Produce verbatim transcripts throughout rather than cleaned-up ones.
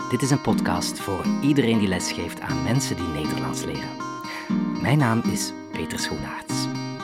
Dit is een podcast voor iedereen die lesgeeft aan mensen die Nederlands leren. Mijn naam is Peter Schoenaerts.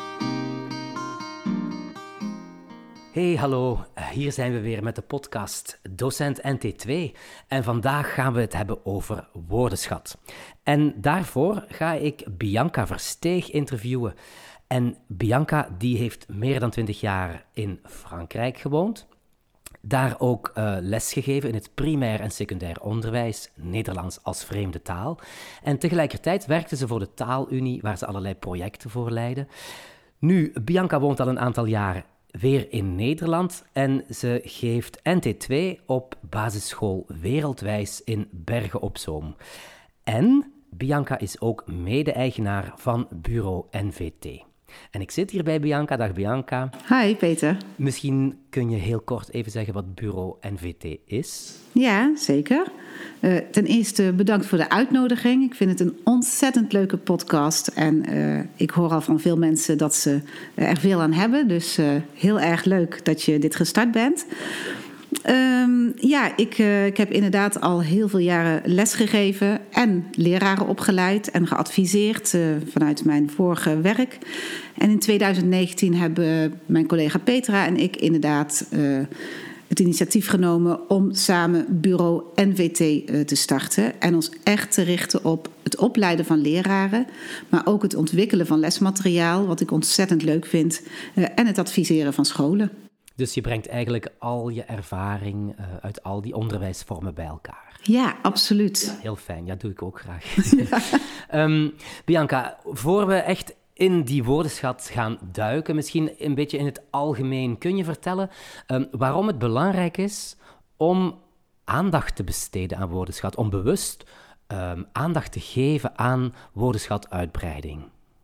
Hey, hallo. Hier zijn we weer met de podcast Docent N T twee. En vandaag gaan we het hebben over woordenschat. En daarvoor ga ik Bianca Versteeg interviewen. En Bianca die heeft meer dan twintig jaar in Frankrijk gewoond. Daar ook uh, lesgegeven in het primair en secundair onderwijs, Nederlands als vreemde taal. En tegelijkertijd werkte ze voor de Taalunie, waar ze allerlei projecten voor leidde. Nu, Bianca woont al een aantal jaar weer in Nederland en ze geeft N T twee op basisschool Wereldwijs in Bergen op Zoom. En Bianca is ook mede-eigenaar van bureau N V T. En ik zit hier bij Bianca. Dag Bianca. Hi Peter. Misschien kun je heel kort even zeggen wat bureau N V T is? Ja, zeker. Uh, ten eerste bedankt voor de uitnodiging. Ik vind het een ontzettend leuke podcast. En uh, ik hoor al van veel mensen dat ze er veel aan hebben. Dus uh, heel erg leuk dat je dit gestart bent. Um, ja, ik, uh, ik heb inderdaad al heel veel jaren lesgegeven en leraren opgeleid en geadviseerd uh, vanuit mijn vorige werk. En in twintig negentien hebben mijn collega Petra en ik inderdaad uh, het initiatief genomen om samen bureau N V T uh, te starten en ons echt te richten op het opleiden van leraren, maar ook het ontwikkelen van lesmateriaal, wat ik ontzettend leuk vind, uh, en het adviseren van scholen. Dus je brengt eigenlijk al je ervaring uh, uit al die onderwijsvormen bij elkaar. Ja, absoluut. Ja, heel fijn, ja, dat doe ik ook graag. Ja. um, Bianca, voor we echt in die woordenschat gaan duiken, misschien een beetje in het algemeen, kun je vertellen um, waarom het belangrijk is om aandacht te besteden aan woordenschat, om bewust um, aandacht te geven aan woordenschatuitbreiding?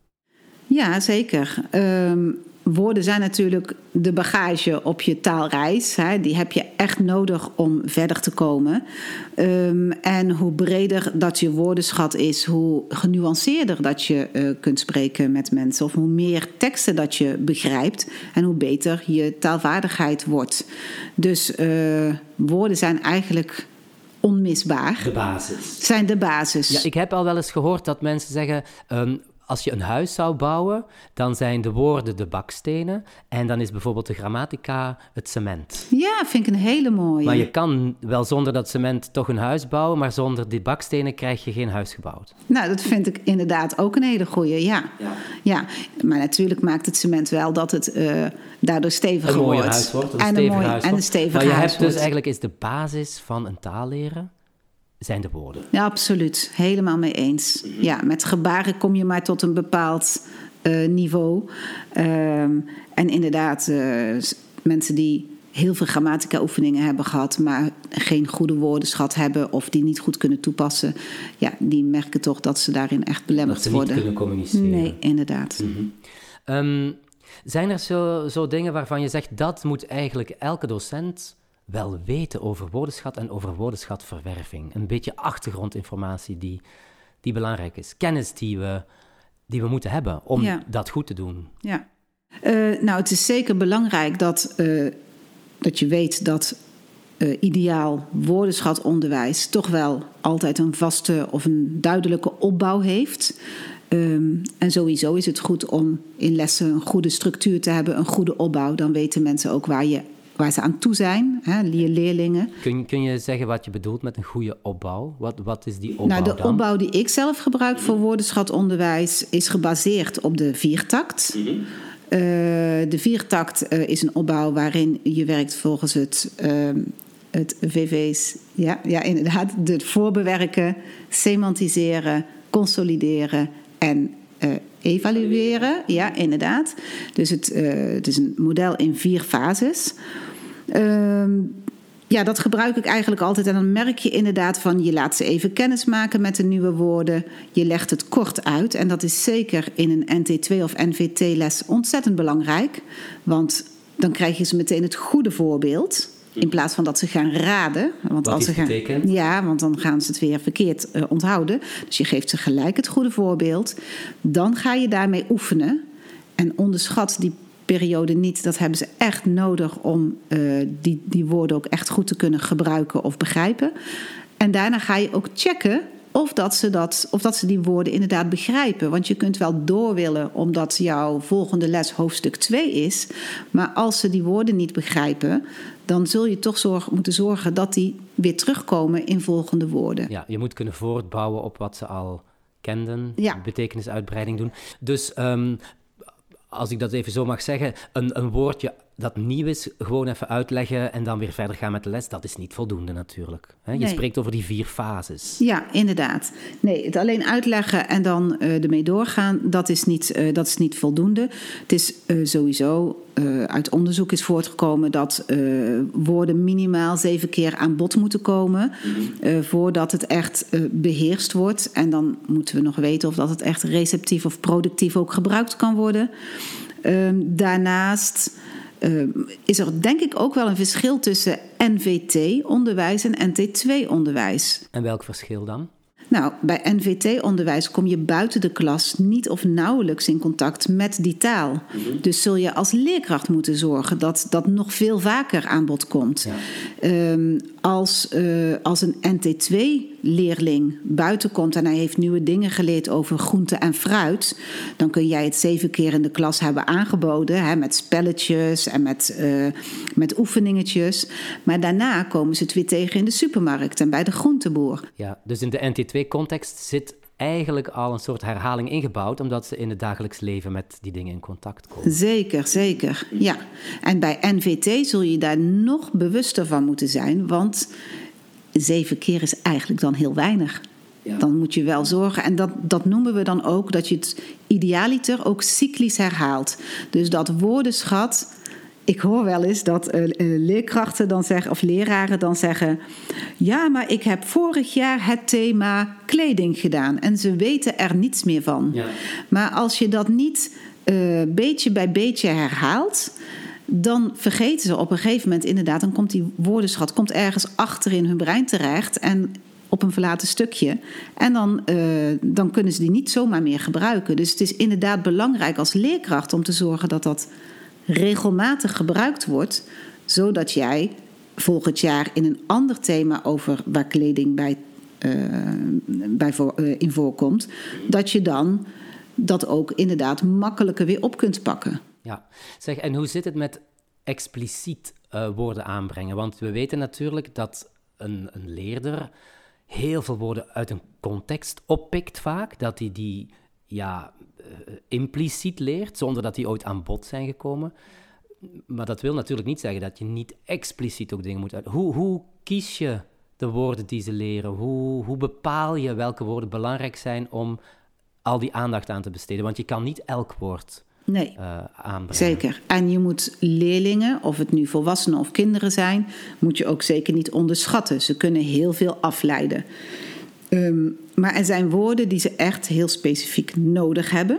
Ja, zeker. Um... Woorden zijn natuurlijk de bagage op je taalreis. Hè. Die heb je echt nodig om verder te komen. Um, en hoe breder dat je woordenschat is, hoe genuanceerder dat je uh, kunt spreken met mensen. Of hoe meer teksten dat je begrijpt en hoe beter je taalvaardigheid wordt. Dus uh, woorden zijn eigenlijk onmisbaar. De basis. Zijn de basis. Ja, ik heb al wel eens gehoord dat mensen zeggen, Um, als je een huis zou bouwen, dan zijn de woorden de bakstenen en dan is bijvoorbeeld de grammatica het cement. Ja, vind ik een hele mooie. Maar je kan wel zonder dat cement toch een huis bouwen, maar zonder die bakstenen krijg je geen huis gebouwd. Nou, dat vind ik inderdaad ook een hele goeie, ja. Ja, ja. Maar natuurlijk maakt het cement wel dat het uh, daardoor steviger wordt. Een mooier huis wordt, een en steviger een mooi, huis en wordt. Een steviger maar je huis hebt dus wordt. eigenlijk is de basis van een taal leren zijn de woorden. Ja, absoluut. Helemaal mee eens. Mm-hmm. Ja, met gebaren kom je maar tot een bepaald uh, niveau. Um, en inderdaad, uh, mensen die heel veel grammatica-oefeningen hebben gehad, maar geen goede woordenschat hebben of die niet goed kunnen toepassen, ja, die merken toch dat ze daarin echt belemmerd worden. Dat ze niet kunnen communiceren. Nee, inderdaad. Mm-hmm. Um, zijn er zo, zo dingen waarvan je zegt, dat moet eigenlijk elke docent wel weten over woordenschat en over woordenschatverwerving? Een beetje achtergrondinformatie die, die belangrijk is. Kennis die we, die we moeten hebben om ja. dat goed te doen. Ja. Uh, nou, het is zeker belangrijk dat, uh, dat je weet dat uh, ideaal woordenschatonderwijs toch wel altijd een vaste of een duidelijke opbouw heeft. Um, en sowieso is het goed om in lessen een goede structuur te hebben, een goede opbouw. Dan weten mensen ook waar je waar ze aan toe zijn, hè, je leerlingen. Kun, kun je zeggen wat je bedoelt met een goede opbouw? Wat, wat is die opbouw dan? Nou, de dan? opbouw die ik zelf gebruik voor woordenschatonderwijs is gebaseerd op de viertakt. Mm-hmm. Uh, de viertakt uh, is een opbouw waarin je werkt volgens het, uh, het V V's. Ja, ja, inderdaad. Het voorbewerken, semantiseren, consolideren en Uh, evalueren, ja, inderdaad. Dus het, uh, het is een model in vier fases. Uh, ja, dat gebruik ik eigenlijk altijd. En dan merk je inderdaad van, je laat ze even kennis maken met de nieuwe woorden. Je legt het kort uit. En dat is zeker in een N T twee of N V T-les ontzettend belangrijk. Want dan krijg je ze meteen het goede voorbeeld. In plaats van dat ze gaan raden. Want Wat als ze gaan, betekent? Ja, want dan gaan ze het weer verkeerd uh, onthouden. Dus je geeft ze gelijk het goede voorbeeld. Dan ga je daarmee oefenen. En onderschat die periode niet. Dat hebben ze echt nodig om uh, die, die woorden ook echt goed te kunnen gebruiken of begrijpen. En daarna ga je ook checken of dat, ze dat, of dat ze die woorden inderdaad begrijpen. Want je kunt wel door willen omdat jouw volgende les hoofdstuk twee is. Maar als ze die woorden niet begrijpen, dan zul je toch zorg, moeten zorgen dat die weer terugkomen in volgende woorden. Ja, je moet kunnen voortbouwen op wat ze al kenden, ja. betekenisuitbreiding doen. Dus um, als ik dat even zo mag zeggen, een, een woordje dat nieuw is, gewoon even uitleggen en dan weer verder gaan met de les, dat is niet voldoende natuurlijk. He, je nee. spreekt over die vier fases. Ja, inderdaad. Nee, het alleen uitleggen en dan uh, ermee doorgaan, dat is niet, uh, dat is niet voldoende. Het is uh, sowieso, uh, uit onderzoek is voortgekomen dat uh, woorden minimaal zeven keer aan bod moeten komen, uh, voordat het echt uh, beheerst wordt. En dan moeten we nog weten of dat het echt receptief of productief ook gebruikt kan worden. Uh, daarnaast Uh, is er denk ik ook wel een verschil tussen N V T-onderwijs en N T twee-onderwijs. En welk verschil dan? Nou, bij N V T-onderwijs kom je buiten de klas niet of nauwelijks in contact met die taal. Mm-hmm. Dus zul je als leerkracht moeten zorgen dat dat nog veel vaker aan bod komt. Ja. Um, als, uh, als een N T twee-leerling buiten komt en hij heeft nieuwe dingen geleerd over groente en fruit, dan kun jij het zeven keer in de klas hebben aangeboden, hè, met spelletjes en met, uh, met oefeningetjes. Maar daarna komen ze het weer tegen in de supermarkt en bij de groenteboer. Ja, dus in de N T twee-context zit eigenlijk al een soort herhaling ingebouwd, omdat ze in het dagelijks leven met die dingen in contact komen. Zeker, zeker, ja. En bij N V T zul je daar nog bewuster van moeten zijn, want zeven keer is eigenlijk dan heel weinig. Ja. Dan moet je wel zorgen, en dat, dat noemen we dan ook, dat je het idealiter ook cyclisch herhaalt. Dus dat woordenschat. Ik hoor wel eens dat uh, leerkrachten dan zeggen, of leraren dan zeggen, ja, maar ik heb vorig jaar het thema kleding gedaan en ze weten er niets meer van. Ja. Maar als je dat niet uh, beetje bij beetje herhaalt, dan vergeten ze op een gegeven moment inderdaad, dan komt die woordenschat komt ergens achter in hun brein terecht en op een verlaten stukje. En dan, uh, dan kunnen ze die niet zomaar meer gebruiken. Dus het is inderdaad belangrijk als leerkracht om te zorgen dat dat regelmatig gebruikt wordt, zodat jij volgend jaar in een ander thema over waar kleding bij, uh, bij voor, uh, in voorkomt, dat je dan dat ook inderdaad makkelijker weer op kunt pakken. Ja, zeg, en hoe zit het met expliciet uh, woorden aanbrengen? Want we weten natuurlijk dat een, een leerder heel veel woorden uit een context oppikt vaak, dat hij die, ja, uh, impliciet leert, zonder dat die ooit aan bod zijn gekomen. Maar dat wil natuurlijk niet zeggen dat je niet expliciet ook dingen moet uit. Hoe, hoe kies je de woorden die ze leren? Hoe, hoe bepaal je welke woorden belangrijk zijn om al die aandacht aan te besteden? Want je kan niet elk woord nee, uh, aanbrengen. Zeker. En je moet leerlingen, of het nu volwassenen of kinderen zijn, moet je ook zeker niet onderschatten. Ze kunnen heel veel afleiden. Um, maar er zijn woorden die ze echt heel specifiek nodig hebben.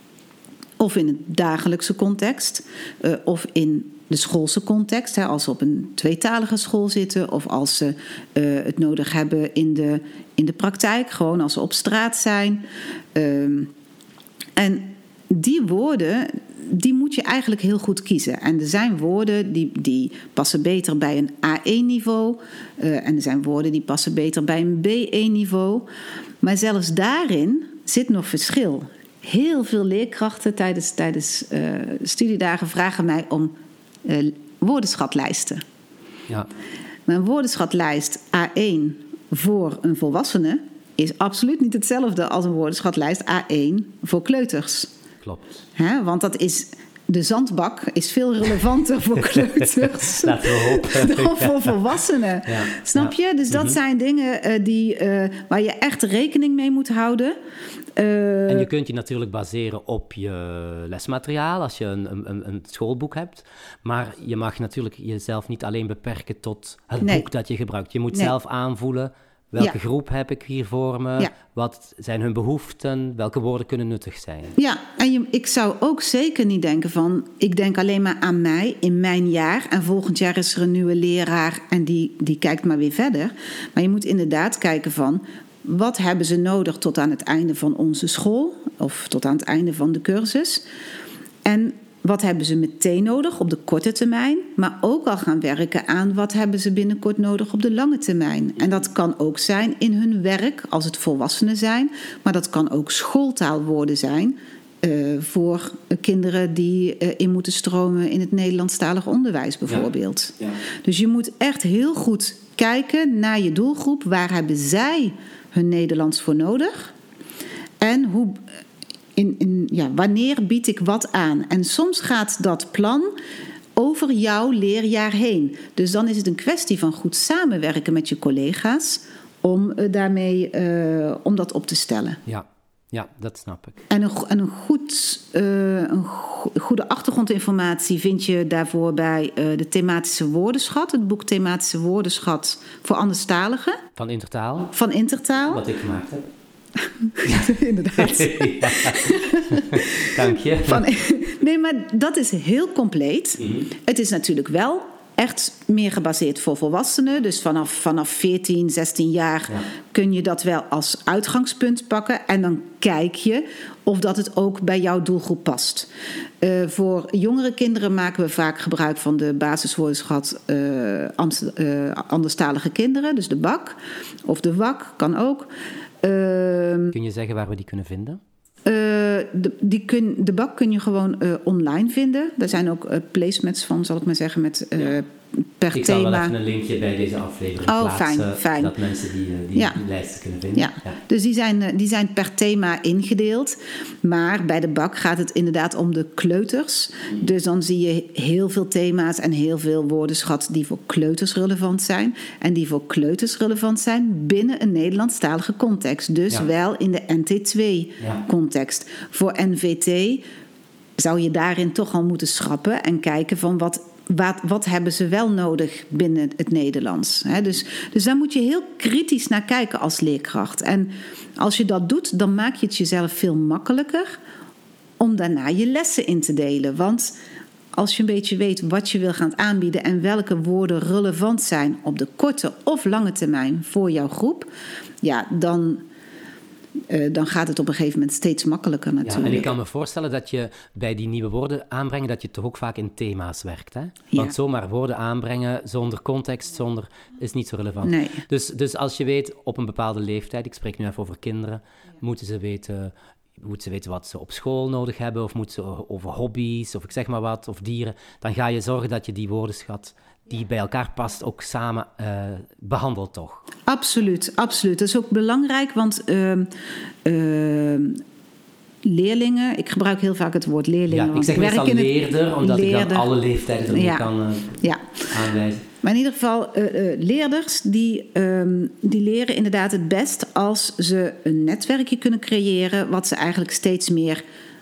Of in een dagelijkse context, uh, of in de schoolse context, hè, als ze op een tweetalige school zitten, of als ze uh, het nodig hebben in de, in de praktijk, gewoon als ze op straat zijn. Um, en die woorden, die moet je eigenlijk heel goed kiezen. En er zijn woorden die, die passen beter bij een A één niveau. Uh, en er zijn woorden die passen beter bij een B één niveau. Maar zelfs daarin zit nog verschil. Heel veel leerkrachten tijdens, tijdens uh, studiedagen vragen mij om uh, woordenschatlijsten. Ja. Mijn woordenschatlijst A één voor een volwassene is absoluut niet hetzelfde als een woordenschatlijst A één voor kleuters. Klopt. Hè? Want dat is, de zandbak is veel relevanter voor kleuters Laten we hopen. dan voor volwassenen. Ja. Snap je? Dus dat mm-hmm. zijn dingen uh, die, uh, waar je echt rekening mee moet houden. Uh, en je kunt je natuurlijk baseren op je lesmateriaal als je een, een, een schoolboek hebt. Maar je mag natuurlijk jezelf niet alleen beperken tot het nee. boek dat je gebruikt. Je moet nee. zelf aanvoelen, welke ja. groep heb ik hier voor me? Ja. Wat zijn hun behoeften? Welke woorden kunnen nuttig zijn? Ja, en je, ik zou ook zeker niet denken van, ik denk alleen maar aan mij in mijn jaar en volgend jaar is er een nieuwe leraar en die, die kijkt maar weer verder. Maar je moet inderdaad kijken van, wat hebben ze nodig tot aan het einde van onze school of tot aan het einde van de cursus? En wat hebben ze meteen nodig op de korte termijn, maar ook al gaan werken aan wat hebben ze binnenkort nodig op de lange termijn. En dat kan ook zijn in hun werk, als het volwassenen zijn, maar dat kan ook schooltaalwoorden zijn uh, voor uh, kinderen die uh, in moeten stromen in het Nederlandstalig onderwijs bijvoorbeeld. Ja. Ja. Dus je moet echt heel goed kijken naar je doelgroep. Waar hebben zij hun Nederlands voor nodig? En hoe... In, in, ja, wanneer bied ik wat aan? En soms gaat dat plan over jouw leerjaar heen. Dus dan is het een kwestie van goed samenwerken met je collega's om uh, daarmee uh, om dat op te stellen. Ja, ja, dat snap ik. En een, en een, goed, uh, een go- goede achtergrondinformatie vind je daarvoor bij uh, de thematische woordenschat. Het boek Thematische Woordenschat voor anderstaligen. Van Intertaal. Van Intertaal. Wat ik gemaakt heb. Inderdaad. Ja. Dank je. Van, nee, maar dat is heel compleet. Mm-hmm. Het is natuurlijk wel echt meer gebaseerd voor volwassenen. Dus vanaf, vanaf veertien, zestien jaar ja. kun je dat wel als uitgangspunt pakken. En dan kijk je of dat het ook bij jouw doelgroep past. Uh, voor jongere kinderen maken we vaak gebruik van de basiswoordenschat uh, Amst- uh, anderstalige kinderen. Dus de B A K of de W A K kan ook. Uh, kun je zeggen waar we die kunnen vinden? Uh, de, die kun, de B A K kun je gewoon uh, online vinden. Er zijn ook uh, placements van, zal ik maar zeggen, met uh, ja. per ik thema. Ik zal wel even een linkje bij deze aflevering oh, plaatsen. Fijn, fijn. Dat mensen die, die, ja. die lijsten kunnen vinden. Ja. Ja. Dus die zijn, die zijn per thema ingedeeld. Maar bij de B A K gaat het inderdaad om de kleuters. Mm. Dus dan zie je heel veel thema's en heel veel woordenschat die voor kleuters relevant zijn. En die voor kleuters relevant zijn binnen een Nederlandstalige context. Dus ja. wel in de N T twee context. Ja. Voor N V T zou je daarin toch al moeten schrappen en kijken van wat... Wat, wat hebben ze wel nodig binnen het Nederlands? He, dus, dus daar moet je heel kritisch naar kijken als leerkracht. En als je dat doet, dan maak je het jezelf veel makkelijker om daarna je lessen in te delen. Want als je een beetje weet wat je wil gaan aanbieden en welke woorden relevant zijn op de korte of lange termijn voor jouw groep, ja, dan... Uh, dan gaat het op een gegeven moment steeds makkelijker natuurlijk. Ja, en ik kan me voorstellen dat je bij die nieuwe woorden aanbrengen, dat je toch ook vaak in thema's werkt. Hè? Want ja. zomaar woorden aanbrengen zonder context, zonder, is niet zo relevant. Nee. Dus, dus als je weet, op een bepaalde leeftijd, ik spreek nu even over kinderen, moeten ze weten... Moeten ze weten wat ze op school nodig hebben, of moeten ze over hobby's, of ik zeg maar wat, of dieren. Dan ga je zorgen dat je die woordenschat die bij elkaar past ook samen uh, behandelt, toch? Absoluut, absoluut. Dat is ook belangrijk, want uh, uh, leerlingen... Ik gebruik heel vaak het woord leerlingen. Ja, ik zeg meestal leerder, het, omdat leerder. ik dan alle leeftijden ermee ja. kan uh, ja. aanwijzen. Maar in ieder geval, uh, uh, leerders die, um, die leren inderdaad het best als ze een netwerkje kunnen creëren wat ze eigenlijk steeds meer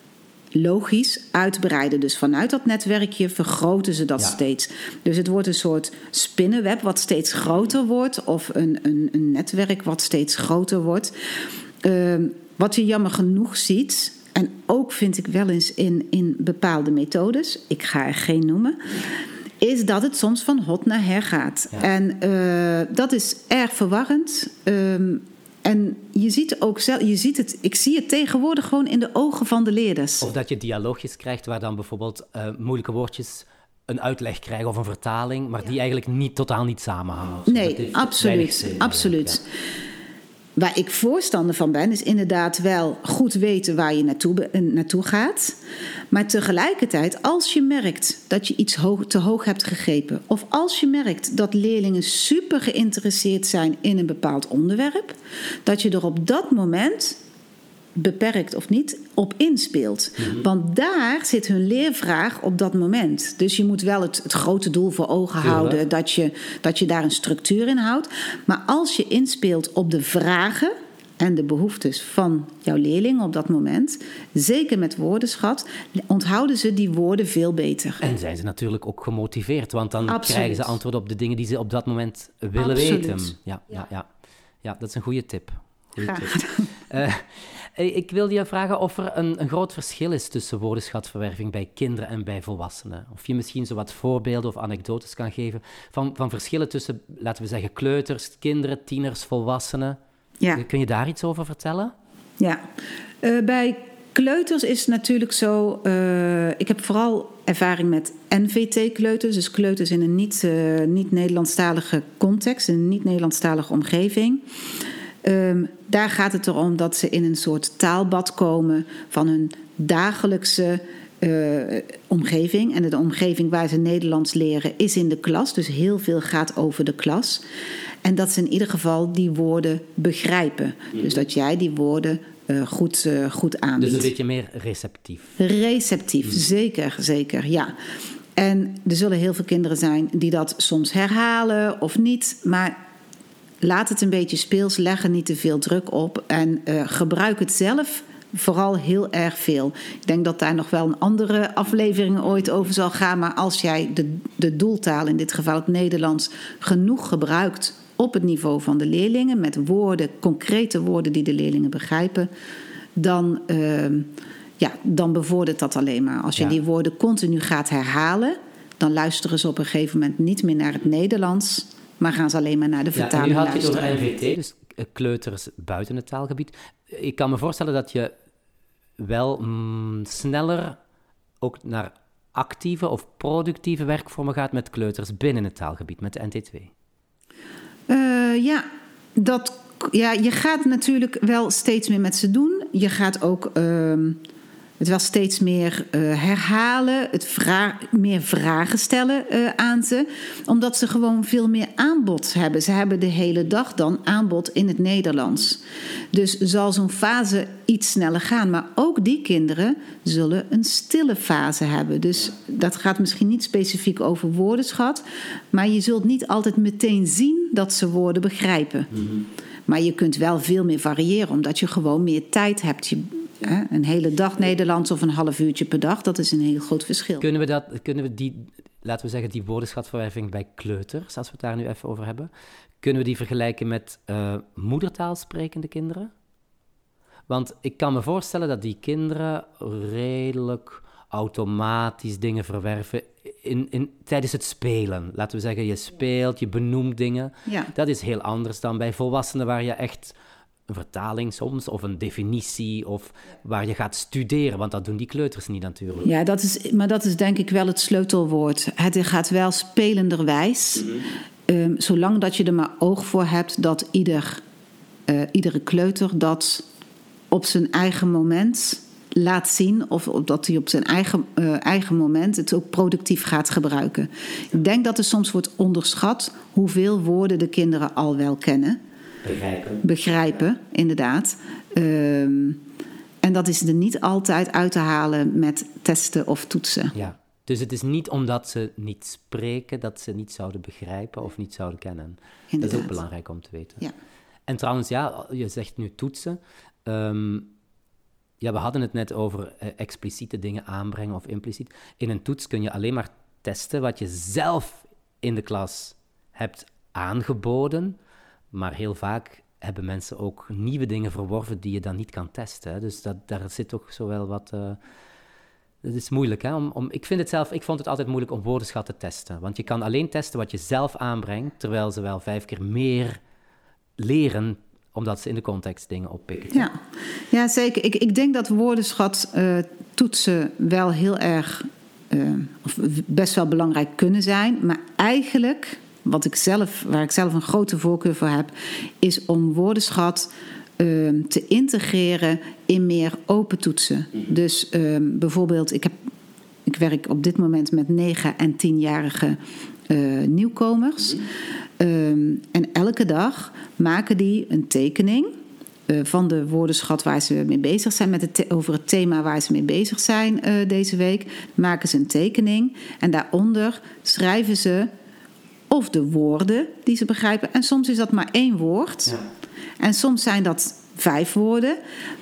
logisch uitbreiden. Dus vanuit dat netwerkje vergroten ze dat ja. steeds. Dus het wordt een soort spinnenweb wat steeds groter wordt of een, een, een netwerk wat steeds groter wordt. Uh, wat je jammer genoeg ziet, en ook vind ik wel eens in, in bepaalde methodes, ik ga er geen noemen, is dat het soms van hot naar her gaat. Ja. En uh, dat is erg verwarrend. Um, en je ziet ook zelf, je ziet het, ik zie het tegenwoordig gewoon in de ogen van de leerders. Of dat je dialoogjes krijgt waar dan bijvoorbeeld uh, moeilijke woordjes een uitleg krijgen of een vertaling, maar ja. die eigenlijk niet, totaal niet samenhangen. Nee, absoluut. Zin, absoluut. Ja. Waar ik voorstander van ben, is inderdaad wel goed weten waar je naartoe, naartoe gaat. Maar tegelijkertijd, als je merkt dat je iets hoog, te hoog hebt gegrepen, of als je merkt dat leerlingen super geïnteresseerd zijn in een bepaald onderwerp, dat je er op dat moment, beperkt of niet, op inspeelt. Mm-hmm. Want daar zit hun leervraag op dat moment. Dus je moet wel het, het grote doel voor ogen ja. houden, dat je, dat je daar een structuur in houdt. Maar als je inspeelt op de vragen en de behoeftes van jouw leerlingen op dat moment, zeker met woordenschat, onthouden ze die woorden veel beter. En zijn ze natuurlijk ook gemotiveerd, want dan Absoluut. krijgen ze antwoord op de dingen die ze op dat moment willen Absoluut. weten. Ja, ja, ja. ja, dat is een goede tip. Goeie tip. Uh, Ik wilde je vragen of er een, een groot verschil is tussen woordenschatverwerving bij kinderen en bij volwassenen. Of je misschien zo wat voorbeelden of anekdotes kan geven van, van verschillen tussen, laten we zeggen, kleuters, kinderen, tieners, volwassenen. Ja. Kun je daar iets over vertellen? Ja, uh, bij kleuters is het natuurlijk zo, uh, ik heb vooral ervaring met N V T-kleuters. Dus kleuters in een niet, uh, niet Nederlandstalige context, in een niet Nederlandstalige omgeving. Um, daar gaat het erom dat ze in een soort taalbad komen van hun dagelijkse uh, omgeving. En de omgeving waar ze Nederlands leren is in de klas. Dus heel veel gaat over de klas. En dat ze in ieder geval die woorden begrijpen. Mm. Dus dat jij die woorden uh, goed, uh, goed aanbiedt. Dus een beetje meer receptief. Receptief, mm. zeker, zeker, ja. En er zullen heel veel kinderen zijn die dat soms herhalen of niet. Maar laat het een beetje speels, leg er niet te veel druk op. En uh, gebruik het zelf vooral heel erg veel. Ik denk dat daar nog wel een andere aflevering ooit over zal gaan. Maar als jij de, de doeltaal, in dit geval het Nederlands, genoeg gebruikt op het niveau van de leerlingen, met woorden, concrete woorden die de leerlingen begrijpen, dan, uh, ja, dan bevordert dat alleen maar. Als je ja. die woorden continu gaat herhalen, dan luisteren ze op een gegeven moment niet meer naar het Nederlands, maar gaan ze alleen maar naar de vertaling ja, luisteren. Nu had je het over N V T, dus kleuters buiten het taalgebied. Ik kan me voorstellen dat je wel mm, sneller ook naar actieve of productieve werkvormen gaat met kleuters binnen het taalgebied, met de N T twee. Uh, ja, dat, ja, je gaat natuurlijk wel steeds meer met ze doen. Je gaat ook uh, het wel steeds meer uh, herhalen, het vra- meer vragen stellen uh, aan ze. Omdat ze gewoon veel meer aanbod hebben. Ze hebben de hele dag dan aanbod in het Nederlands. Dus zal zo'n fase iets sneller gaan. Maar ook die kinderen zullen een stille fase hebben. Dus dat gaat misschien niet specifiek over woordenschat. Maar je zult niet altijd meteen zien dat ze woorden begrijpen. Mm-hmm. Maar je kunt wel veel meer variëren, omdat je gewoon meer tijd hebt. Je, hè, een hele dag Nederlands of een half uurtje per dag, dat is een heel groot verschil. Kunnen we, dat, kunnen we die, laten we zeggen, die woordenschatverwerving bij kleuters, als we het daar nu even over hebben, kunnen we die vergelijken met uh, moedertaalsprekende kinderen? Want ik kan me voorstellen dat die kinderen redelijk automatisch dingen verwerven in, in, tijdens het spelen. Laten we zeggen, je speelt, je benoemt dingen. Ja. Dat is heel anders dan bij volwassenen, waar je echt een vertaling soms, of een definitie, of waar je gaat studeren, want dat doen die kleuters niet natuurlijk. Ja, dat is, maar dat is denk ik wel het sleutelwoord. Het gaat wel spelenderwijs, mm-hmm. um, zolang dat je er maar oog voor hebt dat ieder, uh, iedere kleuter dat op zijn eigen moment laat zien, of dat hij op zijn eigen, uh, eigen moment het ook productief gaat gebruiken. Ik denk dat er soms wordt onderschat hoeveel woorden de kinderen al wel kennen. Begrijpen. Begrijpen, inderdaad. Um, en dat is er niet altijd uit te halen met testen of toetsen. Ja, dus het is niet omdat ze niet spreken dat ze niet zouden begrijpen of niet zouden kennen. Inderdaad. Dat is ook belangrijk om te weten. Ja. En trouwens, ja, je zegt nu toetsen. Um, ja, we hadden het net over uh, expliciete dingen aanbrengen of impliciet. In een toets kun je alleen maar testen wat je zelf in de klas hebt aangeboden. Maar heel vaak hebben mensen ook nieuwe dingen verworven die je dan niet kan testen. Hè? Dus dat, daar zit toch zo wel wat... Uh, het is moeilijk, hè? Om, om, ik vind het zelf, ik vond het altijd moeilijk om woordenschat te testen. Want je kan alleen testen wat je zelf aanbrengt, terwijl ze wel vijf keer meer leren, omdat ze in de context dingen oppikken. Ja, ja zeker. Ik, ik denk dat woordenschat uh, toetsen wel heel erg, uh, of best wel belangrijk kunnen zijn. Maar eigenlijk, wat ik zelf, waar ik zelf een grote voorkeur voor heb, is om woordenschat uh, te integreren in meer open toetsen. Mm-hmm. Dus uh, bijvoorbeeld, ik, heb, ik werk op dit moment met negen- en tienjarige uh, nieuwkomers. Mm-hmm. Um, en elke dag maken die een tekening uh, van de woordenschat waar ze mee bezig zijn, met het te- over het thema waar ze mee bezig zijn uh, deze week. Maken ze een tekening en daaronder schrijven ze of de woorden die ze begrijpen. En soms is dat maar één woord. Ja. En soms zijn dat vijf woorden.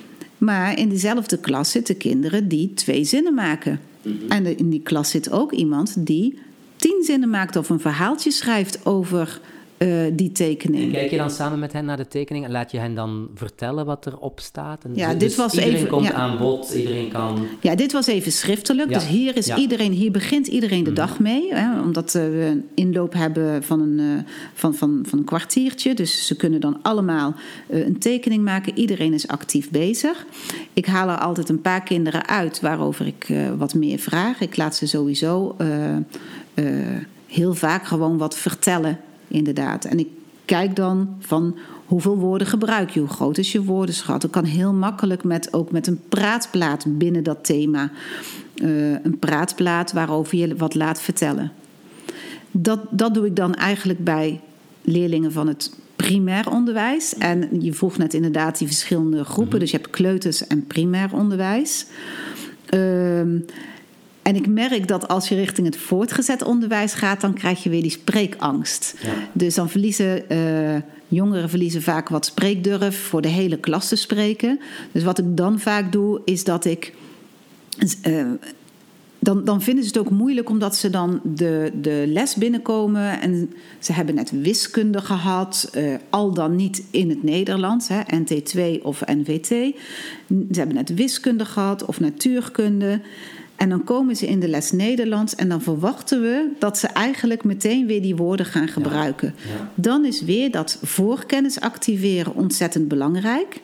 Maar in diezelfde klas zitten kinderen die twee zinnen maken. Mm-hmm. En in die klas zit ook iemand die tien zinnen maakt of een verhaaltje schrijft over uh, die tekening. En kijk je dan samen met hen naar de tekening en laat je hen dan vertellen wat erop staat? En ja, dus dit was iedereen even, komt ja. aan bod, iedereen kan... Ja, dit was even schriftelijk. Ja. Dus hier, is ja. iedereen, hier begint iedereen de mm. dag mee. Hè, omdat uh, we een inloop hebben van een, uh, van, van, van een kwartiertje. Dus ze kunnen dan allemaal uh, een tekening maken. Iedereen is actief bezig. Ik haal er altijd een paar kinderen uit waarover ik uh, wat meer vraag. Ik laat ze sowieso uh, uh, heel vaak gewoon wat vertellen, inderdaad. En ik kijk dan van hoeveel woorden gebruik je, hoe groot is je woordenschat. Dat kan heel makkelijk met, ook met een praatplaat binnen dat thema. Uh, een praatplaat waarover je wat laat vertellen. Dat, dat doe ik dan eigenlijk bij leerlingen van het primair onderwijs. En je vroeg net inderdaad die verschillende groepen. Mm-hmm. Dus je hebt kleuters en primair onderwijs. Uh, En ik merk dat als je richting het voortgezet onderwijs gaat, dan krijg je weer die spreekangst. Ja. Dus dan verliezen uh, jongeren verliezen vaak wat spreekdurf voor de hele klas te spreken. Dus wat ik dan vaak doe, is dat ik... Uh, dan, dan vinden ze het ook moeilijk omdat ze dan de, de les binnenkomen en ze hebben net wiskunde gehad, uh, al dan niet in het Nederlands, hè, N T twee of N V T. Ze hebben net wiskunde gehad of natuurkunde. En dan komen ze in de les Nederlands en dan verwachten we dat ze eigenlijk meteen weer die woorden gaan gebruiken. Ja, ja. Dan is weer dat voorkennis activeren ontzettend belangrijk.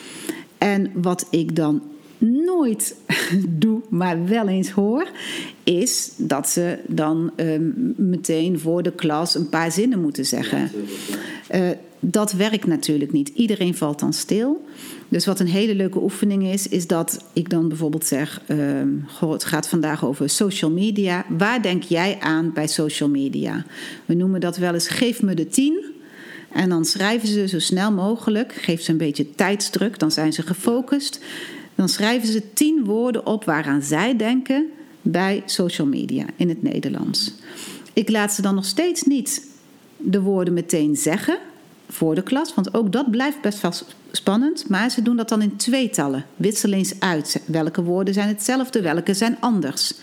En wat ik dan nooit doe, maar wel eens hoor, is dat ze dan um, meteen voor de klas een paar zinnen moeten zeggen. Uh, dat werkt natuurlijk niet. Iedereen valt dan stil. Dus wat een hele leuke oefening is, is dat ik dan bijvoorbeeld zeg, uh, goh, het gaat vandaag over social media. Waar denk jij aan bij social media? We noemen dat wel eens geef me de tien. En dan schrijven ze zo snel mogelijk, geef ze een beetje tijdsdruk, dan zijn ze gefocust. Dan schrijven ze tien woorden op waaraan zij denken bij social media in het Nederlands. Ik laat ze dan nog steeds niet de woorden meteen zeggen voor de klas, want ook dat blijft best wel spannend. Maar ze doen dat dan in tweetallen. Wissel eens uit. Welke woorden zijn hetzelfde, welke zijn anders.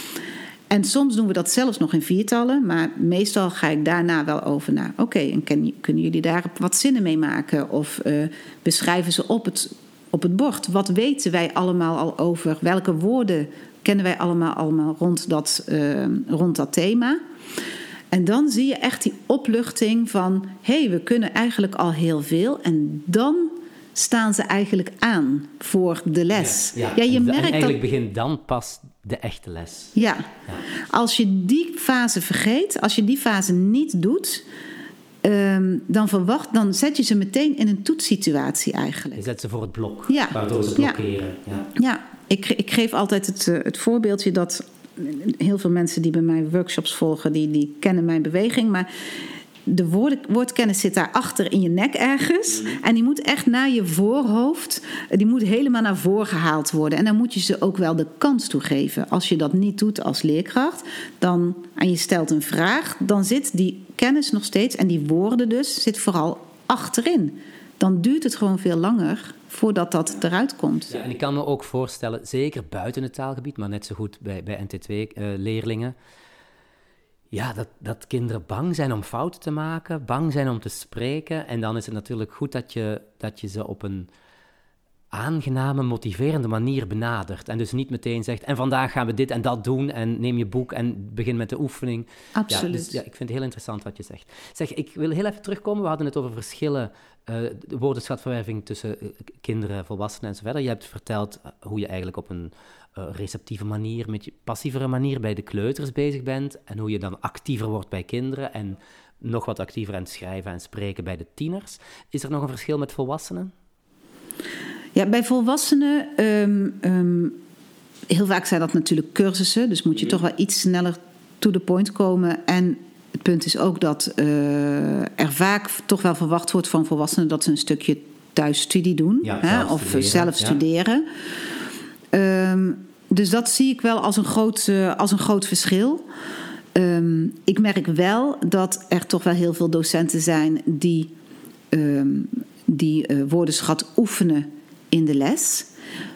En soms doen we dat zelfs nog in viertallen, maar meestal ga ik daarna wel over naar, oké, okay, en ken, kunnen jullie daar wat zinnen mee maken? Of uh, beschrijven ze op het, op het bord. Wat weten wij allemaal al over? Welke woorden kennen wij allemaal, allemaal rond, dat, uh, rond dat thema? En dan zie je echt die opluchting van, hé, hey, we kunnen eigenlijk al heel veel. En dan staan ze eigenlijk aan voor de les. Ja, ja. Ja, je en merkt eigenlijk dat... begint dan pas de echte les. Ja. ja, als je die fase vergeet, als je die fase niet doet, um, dan, verwacht, dan zet je ze meteen in een toetssituatie eigenlijk. Je zet ze voor het blok, ja. waardoor ze blokkeren. Ja, ja. ja. Ik, ik geef altijd het, het voorbeeldje dat heel veel mensen die bij mij workshops volgen, die, die kennen mijn beweging, maar de woord, woordkennis zit daar achter in je nek ergens. En die moet echt naar je voorhoofd, die moet helemaal naar voren gehaald worden. En dan moet je ze ook wel de kans toe geven. Als je dat niet doet als leerkracht, dan, en je stelt een vraag, dan zit die kennis nog steeds, en die woorden dus, zit vooral achterin. Dan duurt het gewoon veel langer voordat dat eruit komt. Ja, en ik kan me ook voorstellen, zeker buiten het taalgebied, maar net zo goed bij, bij N T twee-leerlingen... Uh, Ja, dat, dat kinderen bang zijn om fouten te maken, bang zijn om te spreken. En dan is het natuurlijk goed dat je, dat je ze op een aangename, motiverende manier benadert. En dus niet meteen zegt, en vandaag gaan we dit en dat doen, en neem je boek en begin met de oefening. Absoluut. Ja, dus, ja, ik vind het heel interessant wat je zegt. Zeg, ik wil heel even terugkomen. We hadden het over verschillen, uh, de woordenschatverwerving tussen uh, kinderen, volwassenen en zo verder. Je hebt verteld uh, hoe je eigenlijk op een uh, receptieve manier, met je passievere manier bij de kleuters bezig bent, en hoe je dan actiever wordt bij kinderen en nog wat actiever aan het schrijven en spreken bij de tieners. Is er nog een verschil met volwassenen? Ja, bij volwassenen, um, um, heel vaak zijn dat natuurlijk cursussen, dus moet je toch wel iets sneller to the point komen. En het punt is ook dat uh, er vaak toch wel verwacht wordt van volwassenen dat ze een stukje thuisstudie doen, ja, hè, zelf of studeren, zelf ja. studeren. Um, dus dat zie ik wel als een groot, uh, als een groot verschil. Um, ik merk wel dat er toch wel heel veel docenten zijn die, um, die uh, woordenschat oefenen in de les.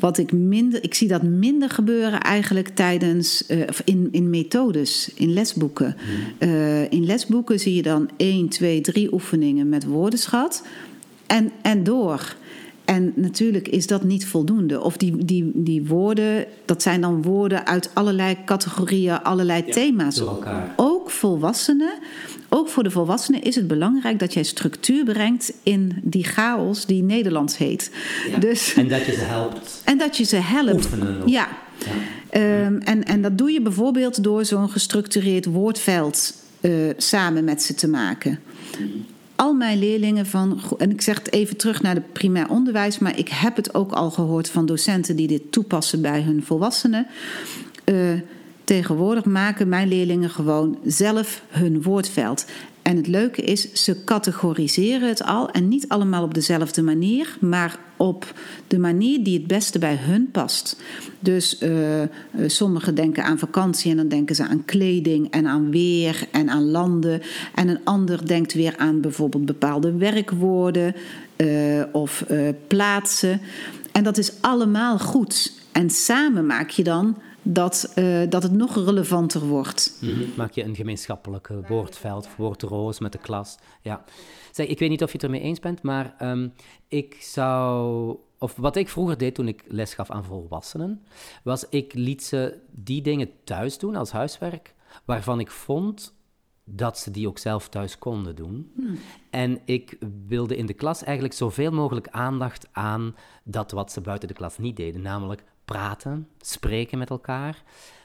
wat ik minder, ik zie dat minder gebeuren eigenlijk tijdens, uh, in, in methodes, in lesboeken. Mm. Uh, in lesboeken zie je dan één, twee, drie oefeningen met woordenschat en, en door. En natuurlijk is dat niet voldoende. Of die, die, die woorden, dat zijn dan woorden uit allerlei categorieën, allerlei ja, thema's. Ook volwassenen. Ook voor de volwassenen is het belangrijk dat jij structuur brengt in die chaos die Nederlands heet. Ja, dus, en dat je ze helpt. En dat je ze helpt. Oefenen. Ja. ja. Um, en, en dat doe je bijvoorbeeld door zo'n gestructureerd woordveld uh, samen met ze te maken. Mm. Al mijn leerlingen van, en ik zeg het even terug naar het primair onderwijs, maar ik heb het ook al gehoord van docenten die dit toepassen bij hun volwassenen. Uh, tegenwoordig maken mijn leerlingen gewoon zelf hun woordveld. En het leuke is, ze categoriseren het al en niet allemaal op dezelfde manier, maar op de manier die het beste bij hun past. Dus uh, uh, sommigen denken aan vakantie en dan denken ze aan kleding en aan weer en aan landen. En een ander denkt weer aan bijvoorbeeld bepaalde werkwoorden uh, of uh, plaatsen. En dat is allemaal goed. En samen maak je dan dat, uh, dat het nog relevanter wordt. Mm-hmm. Maak je een gemeenschappelijk woordveld, woordroos met de klas. Ja. Zeg, ik weet niet of je het ermee eens bent, maar um, ik zou... Of wat ik vroeger deed toen ik les gaf aan volwassenen, was ik liet ze die dingen thuis doen als huiswerk, waarvan ik vond dat ze die ook zelf thuis konden doen. Hmm. En ik wilde in de klas eigenlijk zoveel mogelijk aandacht aan dat wat ze buiten de klas niet deden, namelijk praten, spreken met elkaar.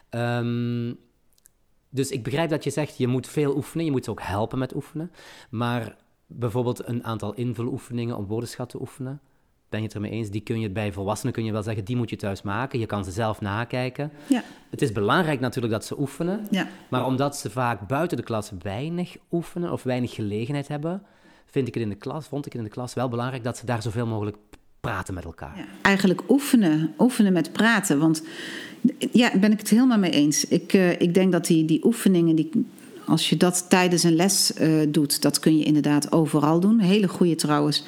Um, dus ik begrijp dat je zegt, je moet veel oefenen, je moet ze ook helpen met oefenen, maar bijvoorbeeld een aantal invuloefeningen om woordenschat te oefenen, ben je het ermee eens? Die kun je bij volwassenen kun je wel zeggen, die moet je thuis maken. Je kan ze zelf nakijken. Ja. Het is belangrijk natuurlijk dat ze oefenen. Ja. Maar omdat ze vaak buiten de klas weinig oefenen of weinig gelegenheid hebben, vind ik het in de klas, vond ik het in de klas wel belangrijk dat ze daar zoveel mogelijk praten met elkaar. Ja. Eigenlijk oefenen, oefenen met praten. Want ja, ben ik het helemaal mee eens. Ik, uh, ik denk dat die, die oefeningen, die, als je dat tijdens een les uh, doet, dat kun je inderdaad overal doen. Hele goede trouwens.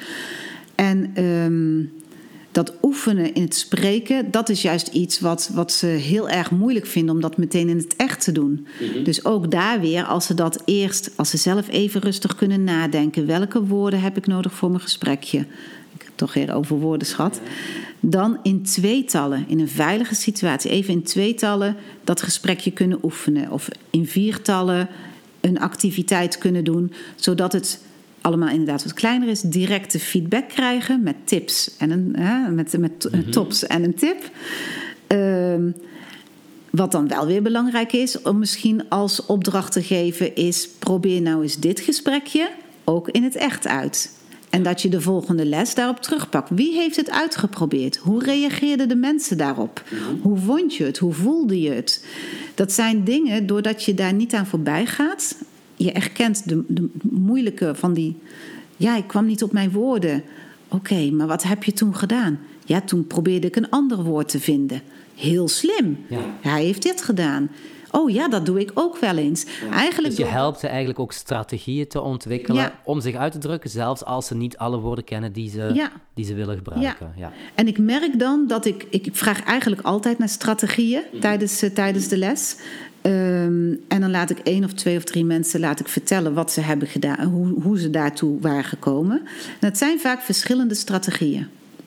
En um, dat oefenen in het spreken, dat is juist iets wat, wat ze heel erg moeilijk vinden om dat meteen in het echt te doen. Mm-hmm. Dus ook daar weer, als ze dat eerst, als ze zelf even rustig kunnen nadenken, welke woorden heb ik nodig voor mijn gesprekje? Ik heb het toch weer over woordenschat. Dan in tweetallen, in een veilige situatie, even in tweetallen dat gesprekje kunnen oefenen. Of in viertallen een activiteit kunnen doen, zodat het allemaal inderdaad wat kleiner is, directe feedback krijgen met tips en een, hè, met, met mm-hmm. tops en een tip. Uh, wat dan wel weer belangrijk is om misschien als opdracht te geven is, probeer nou eens dit gesprekje ook in het echt uit. En dat je de volgende les daarop terugpakt. Wie heeft het uitgeprobeerd? Hoe reageerden de mensen daarop? Mm-hmm. Hoe vond je het? Hoe voelde je het? Dat zijn dingen, doordat je daar niet aan voorbij gaat. Je erkent de, de moeilijke van die... Ja, ik kwam niet op mijn woorden. Oké, okay, maar wat heb je toen gedaan? Ja, toen probeerde ik een ander woord te vinden. Heel slim. Ja. Hij heeft dit gedaan. Oh ja, dat doe ik ook wel eens. Ja. Eigenlijk dus je helpt ze eigenlijk ook strategieën te ontwikkelen, ja, om zich uit te drukken, zelfs als ze niet alle woorden kennen die ze, ja, die ze willen gebruiken. Ja. Ja. En ik merk dan dat ik... Ik vraag eigenlijk altijd naar strategieën mm-hmm. tijdens, uh, tijdens de les. Um, en dan laat ik één of twee of drie mensen laat ik vertellen wat ze hebben gedaan, hoe, hoe ze daartoe waren gekomen. En het zijn vaak verschillende strategieën.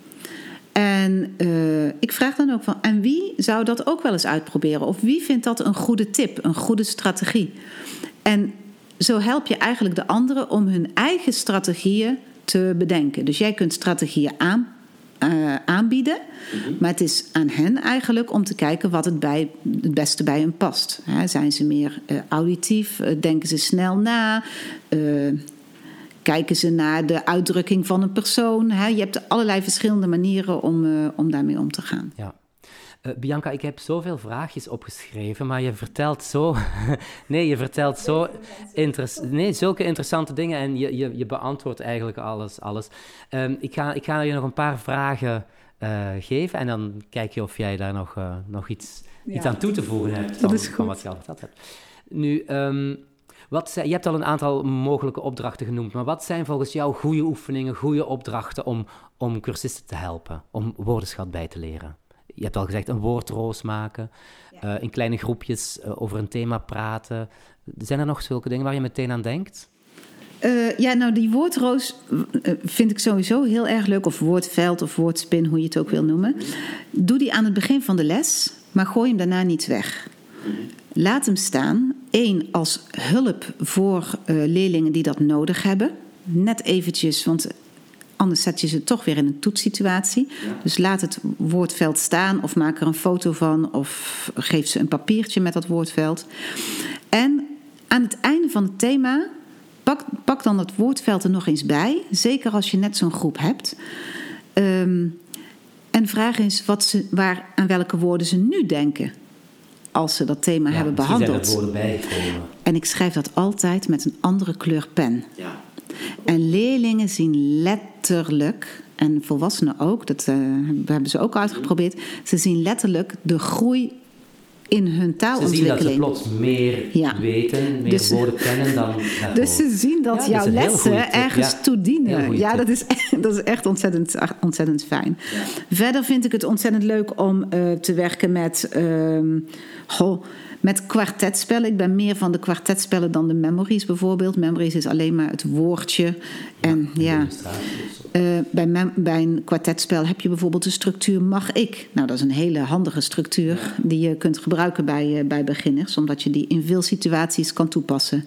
En uh, ik vraag dan ook van, en wie zou dat ook wel eens uitproberen? Of wie vindt dat een goede tip, een goede strategie? En zo help je eigenlijk de anderen om hun eigen strategieën te bedenken. Dus jij kunt strategieën aan, uh, aanbieden, mm-hmm. maar het is aan hen eigenlijk om te kijken wat het, bij, het beste bij hen past. He, zijn ze meer uh, auditief? Uh, denken ze snel na? Uh, Kijken ze naar de uitdrukking van een persoon. Hè? Je hebt allerlei verschillende manieren om, uh, om daarmee om te gaan. Ja. Uh, Bianca, ik heb zoveel vraagjes opgeschreven, maar je vertelt zo... nee, je vertelt zo... Interess- nee, zulke interessante dingen en je, je, je beantwoordt eigenlijk alles. alles. Um, ik, ga, ik ga je nog een paar vragen uh, geven en dan kijk je of jij daar nog, uh, nog iets, ja. iets aan toe te voegen hebt van, van wat je al verteld hebt. Nu... Um, Wat zijn, je hebt al een aantal mogelijke opdrachten genoemd, maar wat zijn volgens jou goede oefeningen, goede opdrachten om, om cursisten te helpen, om woordenschat bij te leren? je hebt al gezegd, een woordroos maken. Ja. Uh, in kleine groepjes uh, over een thema praten. Zijn er nog zulke dingen waar je meteen aan denkt? Uh, ja, nou die woordroos uh, vind ik sowieso heel erg leuk. Of woordveld of woordspin, hoe je het ook wil noemen. Doe die aan het begin van de les, maar gooi hem daarna niet weg. Laat hem staan. Eén, als hulp voor uh, leerlingen die dat nodig hebben. Net eventjes, want anders zet je ze toch weer in een toetssituatie. Ja. Dus laat het woordveld staan of maak er een foto van. Of geef ze een papiertje met dat woordveld. En aan het einde van het thema, pak, pak dan het woordveld er nog eens bij. Zeker als je net zo'n groep hebt. Um, en vraag eens wat ze, waar, aan welke woorden ze nu denken. Als ze dat thema ja, hebben behandeld. Zijn er woorden bijgekomen. En ik schrijf dat altijd met een andere kleur pen. Ja. En leerlingen zien letterlijk, en volwassenen ook, dat uh, hebben ze ook uitgeprobeerd. Ze zien letterlijk de groei in hun taalontwikkeling. Ze zien dat ze plots meer ja. weten, meer dus, woorden kennen dan daarvoor. Dus ze zien dat ja, jouw dat lessen ergens ja, toe dienen. Ja, dat is, dat is echt ontzettend, ontzettend fijn. Ja. Verder vind ik het ontzettend leuk om uh, te werken met... Uh, goh, met kwartetspellen. Ik ben meer van de kwartetspellen dan de memories bijvoorbeeld. Memories is alleen maar het woordje. En ja, uh, bij, mem- bij een kwartetspel heb je bijvoorbeeld de structuur mag ik. Nou, dat is een hele handige structuur ja. die je kunt gebruiken bij, uh, bij beginners. Omdat je die in veel situaties kan toepassen.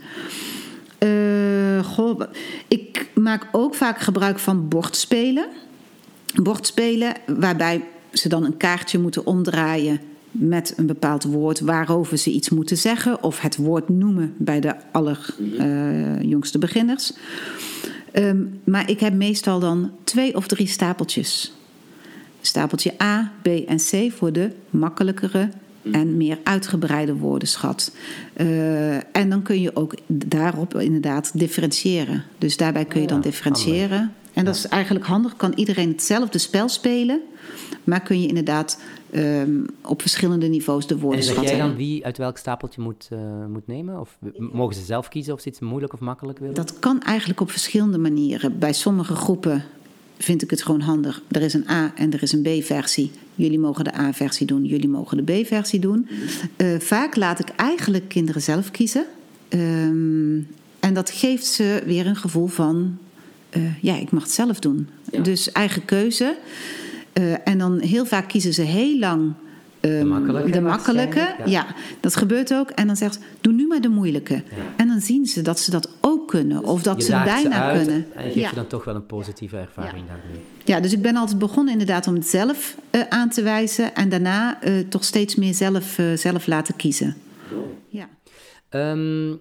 Uh, goh, ik maak ook vaak gebruik van bordspelen. Bordspelen waarbij ze dan een kaartje moeten omdraaien met een bepaald woord waarover ze iets moeten zeggen. Of het woord noemen bij de allerjongste uh, beginners. Um, maar ik heb meestal dan twee of drie stapeltjes. Stapeltje A, B en C voor de makkelijkere en meer uitgebreide woordenschat. Uh, en dan kun je ook daarop inderdaad differentiëren. Dus daarbij kun je dan differentiëren. En dat is eigenlijk handig. Kan iedereen hetzelfde spel spelen, maar kun je inderdaad um, op verschillende niveaus de woorden schatten. En zeg jij dan wie uit welk stapeltje moet, uh, moet nemen? Of mogen ze zelf kiezen of ze iets moeilijk of makkelijk willen? Dat kan eigenlijk op verschillende manieren. Bij sommige groepen vind ik het gewoon handig. Er is een A en er is een B-versie. Jullie mogen de A-versie doen, jullie mogen de B-versie doen. Uh, vaak laat ik eigenlijk kinderen zelf kiezen. Um, en dat geeft ze weer een gevoel van... Uh, ja, ik mag het zelf doen. Ja. Dus eigen keuze. Uh, en dan heel vaak kiezen ze heel lang um, de makkelijke. De makkelijke. Ja. ja, dat gebeurt ook. En dan zegt ze, doe nu maar de moeilijke. Ja. En dan zien ze dat ze dat ook kunnen. Dus of dat ze bijna ze kunnen. En geef ja. je dan toch wel een positieve ervaring ja. daarmee. Ja, dus ik ben altijd begonnen inderdaad om het zelf uh, aan te wijzen. En daarna uh, toch steeds meer zelf, uh, zelf laten kiezen. Oh. Ja. Um,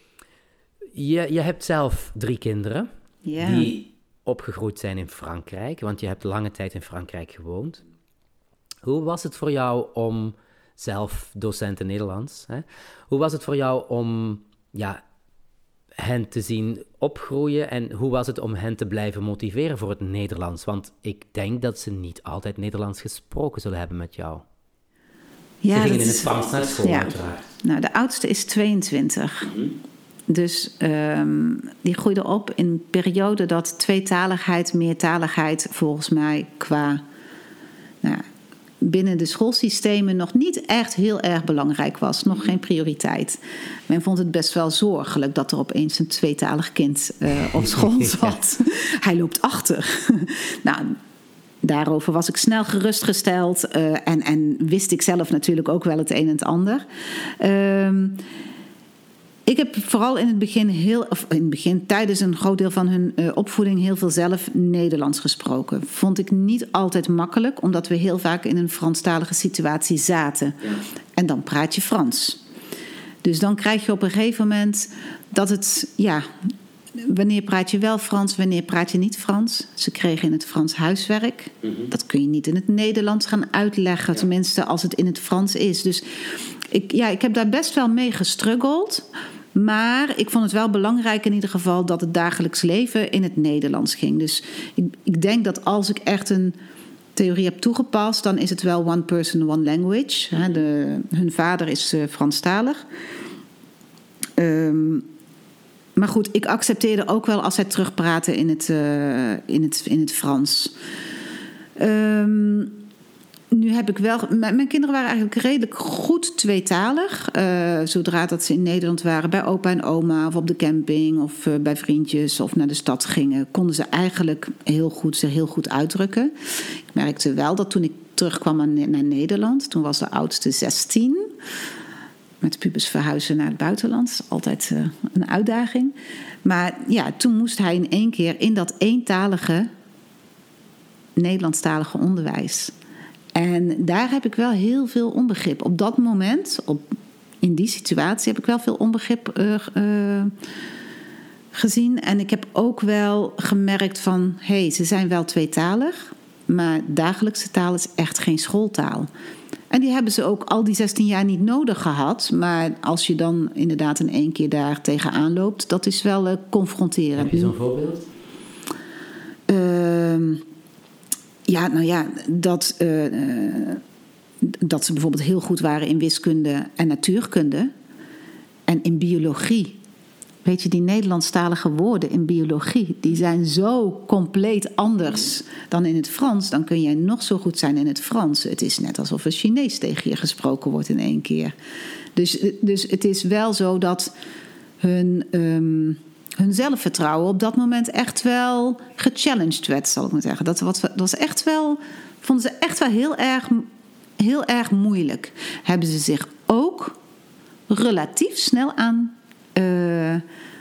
je, je hebt zelf drie kinderen. Ja. Die opgegroeid zijn in Frankrijk, want je hebt lange tijd in Frankrijk gewoond. Hoe was het voor jou om, zelf docent in Nederlands, hè? Hoe was het voor jou om ja, hen te zien opgroeien en hoe was het om hen te blijven motiveren voor het Nederlands? Want ik denk dat ze niet altijd Nederlands gesproken zullen hebben met jou. Ja, ze gingen in het Frans naar school, ja. uiteraard. Nou, de oudste is tweeëntwintig. Mm-hmm. Dus um, die groeide op in een periode dat tweetaligheid, meertaligheid volgens mij qua nou, binnen de schoolsystemen nog niet echt heel erg belangrijk was. Nog geen prioriteit. Men vond het best wel zorgelijk dat er opeens een tweetalig kind uh, op school zat. Hij loopt achter. Nou, daarover was ik snel gerustgesteld uh, en, en wist ik zelf natuurlijk ook wel het een en het ander. Um, Ik heb vooral in het begin, heel, of in het begin tijdens een groot deel van hun uh, opvoeding heel veel zelf Nederlands gesproken. Vond ik niet altijd makkelijk, omdat we heel vaak in een Franstalige situatie zaten. Ja. En dan praat je Frans. Dus dan krijg je op een gegeven moment dat het, ja, wanneer praat je wel Frans, wanneer praat je niet Frans? Ze kregen in het Frans huiswerk. Mm-hmm. Dat kun je niet in het Nederlands gaan uitleggen, ja. Tenminste als het in het Frans is. Dus ik, ja, ik heb daar best wel mee gestruggeld. Maar ik vond het wel belangrijk in ieder geval dat het dagelijks leven in het Nederlands ging. Dus ik, ik denk dat als ik echt een theorie heb toegepast, dan is het wel one person, one language. Hè, de, hun vader is uh, Franstalig. Um, maar goed, ik accepteerde ook wel als zij terugpraten in het, uh, in het, in het Frans. Um, nu heb ik wel... Mijn, mijn kinderen waren eigenlijk redelijk goed tweetalig. Uh, zodra dat ze in Nederland waren, bij opa en oma... of op de camping, of uh, bij vriendjes, of naar de stad gingen... konden ze eigenlijk heel goed, zich heel goed uitdrukken. Ik merkte wel dat toen ik terugkwam naar Nederland... toen was de oudste zestien... met pubers verhuizen naar het buitenland. Dat is altijd uh, een uitdaging. Maar ja, toen moest hij in één keer in dat eentalige... Nederlandstalige onderwijs. En daar heb ik wel heel veel onbegrip. Op dat moment, op, in die situatie, heb ik wel veel onbegrip uh, uh, gezien. En ik heb ook wel gemerkt van... hé, hey, ze zijn wel tweetalig... maar dagelijkse taal is echt geen schooltaal. En die hebben ze ook al die zestien jaar niet nodig gehad. Maar als je dan inderdaad in één keer daar tegenaan loopt... dat is wel uh, confronterend. Heb je zo'n voorbeeld? Uh, Ja, nou ja, dat, uh, dat ze bijvoorbeeld heel goed waren in wiskunde en natuurkunde. En in biologie. Weet je, die Nederlandstalige woorden in biologie... die zijn zo compleet anders dan in het Frans. Dan kun jij nog zo goed zijn in het Frans. Het is net alsof er Chinees tegen je gesproken wordt in één keer. Dus, dus het is wel zo dat hun... Um, hun zelfvertrouwen op dat moment echt wel gechallenged werd, zal ik maar zeggen. Dat was, dat was echt wel, vonden ze echt wel heel erg, heel erg moeilijk. Hebben ze zich ook relatief snel aan, uh, uh,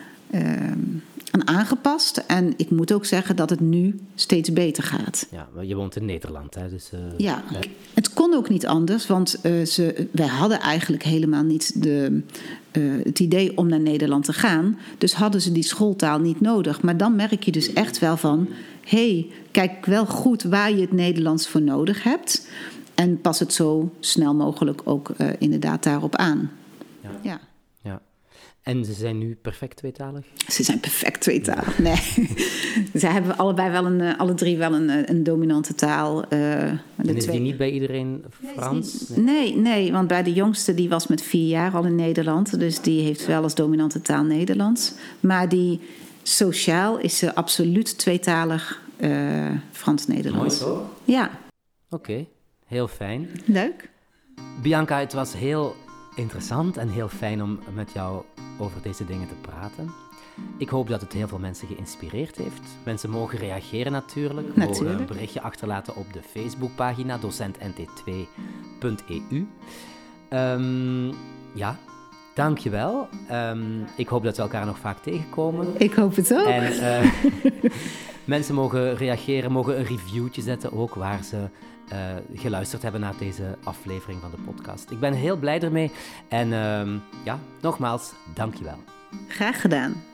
aan aangepast. En ik moet ook zeggen dat het nu steeds beter gaat. Ja, maar je woont in Nederland, hè? Dus, uh, ja, hè? Het kon ook niet anders, want uh, ze, wij hadden eigenlijk helemaal niet de... Uh, het idee om naar Nederland te gaan. Dus hadden ze die schooltaal niet nodig. Maar dan merk je dus echt wel van... hé, hey, kijk wel goed waar je het Nederlands voor nodig hebt. En pas het zo snel mogelijk ook uh, inderdaad daarop aan. Ja. Ja. Ja. En ze zijn nu perfect tweetalig? Ze zijn perfect tweetalig, nee. Ze hebben allebei wel een, alle drie wel een, een dominante taal. Uh, en is twee... die niet bij iedereen Frans? Nee, nee, nee, want bij de jongste die was met vier jaar al in Nederland. Dus die heeft wel als dominante taal Nederlands. Maar die sociaal is ze absoluut tweetalig uh, Frans-Nederlands. Mooi toch? Ja. Oké, okay, heel fijn. Leuk. Bianca, het was heel interessant en heel fijn om met jou over deze dingen te praten. Ik hoop dat het heel veel mensen geïnspireerd heeft. Mensen mogen reageren natuurlijk. natuurlijk. Mogen een berichtje achterlaten op de Facebookpagina docent n t twee punt e u. Um, ja, dankjewel. Um, ik hoop dat we elkaar nog vaak tegenkomen. Ik hoop het ook. En uh, mensen mogen reageren, mogen een reviewtje zetten ook waar ze uh, geluisterd hebben naar deze aflevering van de podcast. Ik ben heel blij ermee. En uh, ja, nogmaals, dankjewel. Graag gedaan.